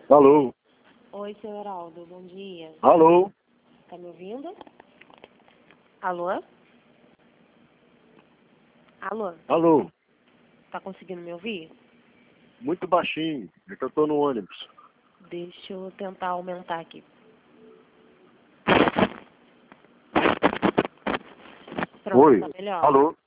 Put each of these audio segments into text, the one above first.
Alô? Oi, seu Heraldo, bom dia. Alô? Tá me ouvindo? Alô? Alô? Alô? Tá conseguindo me ouvir? Muito baixinho, é que eu tô no ônibus. Deixa eu tentar aumentar aqui. Pronto, Oi? tá melhor? Alô?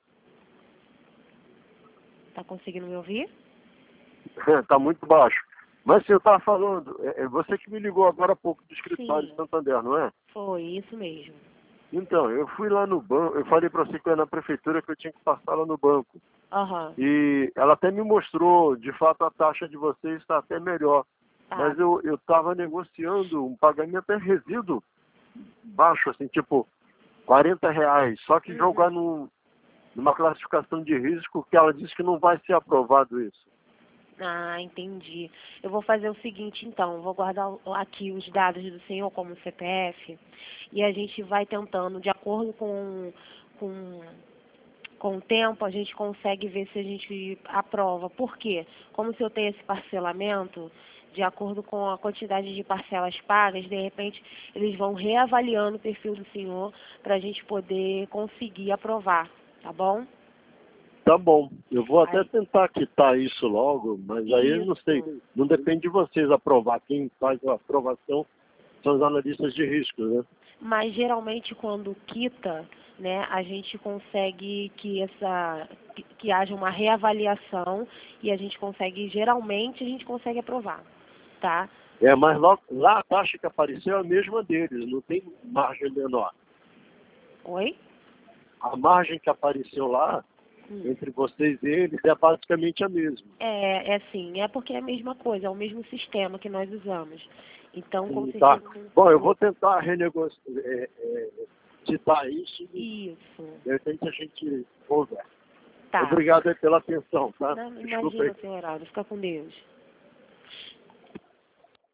Tá conseguindo me ouvir? Tá muito baixo. Mas se eu tava falando, é você que me ligou agora há pouco do escritório de Sim, Santander, não é? foi isso mesmo. Então, eu fui lá no banco, eu falei pra você que eu ia na prefeitura que eu tinha que passar lá no banco. Aham, E ela até me mostrou, de fato, a taxa de vocês está até melhor. tá. Mas eu estava negociando um pagamento até resíduo baixo, assim, tipo R$ 40. Só que jogar numa classificação de risco que ela disse que não vai ser aprovado isso. Ah, entendi. Eu vou fazer o seguinte, então. Vou guardar aqui os dados do senhor como CPF e a gente vai tentando, de acordo com, com o tempo, a gente consegue ver se a gente aprova. Por quê? Como se eu tenho esse parcelamento, de acordo com a quantidade de parcelas pagas, de repente eles vão reavaliando o perfil do senhor para a gente poder conseguir aprovar, tá bom? Tá bom, eu vou até Aí, tentar quitar isso logo, mas aí eu não sei. isso. Não depende de vocês aprovar. Quem faz a aprovação são os analistas de risco, né? Mas geralmente quando quita, né, a gente consegue que haja uma reavaliação e a gente consegue, geralmente a gente consegue aprovar, tá? É, mas lá a taxa que apareceu é a mesma deles, não tem margem menor. Oi? A margem que apareceu lá, Hum. entre vocês e eles, é basicamente a mesma. É sim, é porque é a mesma coisa, é o mesmo sistema que nós usamos. Então, com Tá. certeza. Bom, eu vou tentar renegociar, quitar isso e Isso. de repente a gente conversa. Tá. Obrigado aí pela atenção, tá? Não, Desculpa aí. imagina, senhor Heraldo, fica com Deus.